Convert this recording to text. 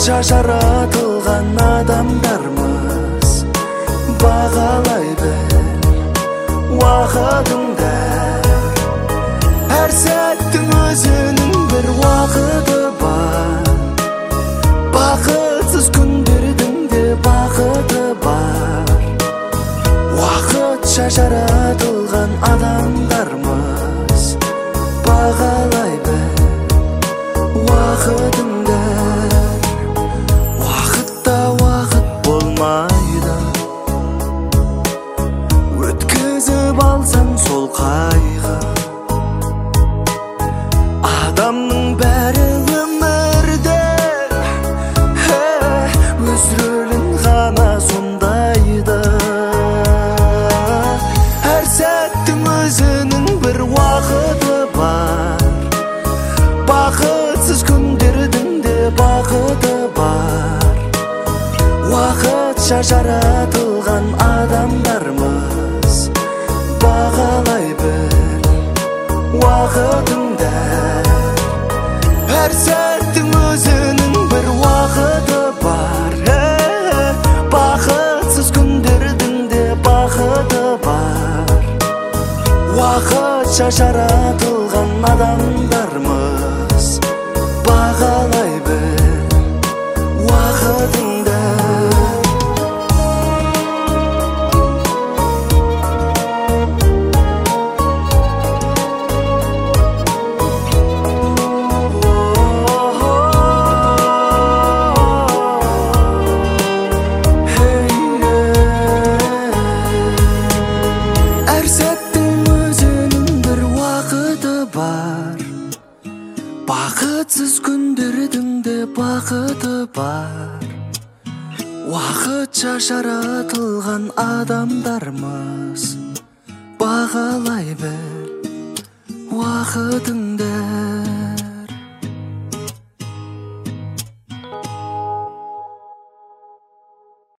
жаратылған адамдармыз, бағалай біл уақытыңда. Әр сәттің өзінің бір уақыты бар, бақытсыз күндердің де бақыты бар. Уақытша жаратылған адамдармыз, бағалай біл уақытыңда. Уақытта уақыт болмайды, өткізіп алсаң сол қайғы. Адамның бәрі өмірде өз рөлін ғана сомдайды. Әр сәттің өзінің бір уақыты бар, бақытсыз күндердің де бақыты бар. Уақытша жаратылған адамдармыз, бағалай біл уақытыңда. Әр сәттің өзінің бір уақыты бар, бақытсыз күндердің де бақыты бар. Уақытша жаратылған адамдармыз, бағалай біл уақытыңда. Әр сәттің өзінің бір уақыты бар, бақытсыз күндердің де бақыты бар. Уақытша жаратылған адамдармыз, бағалай біл уақытыңда.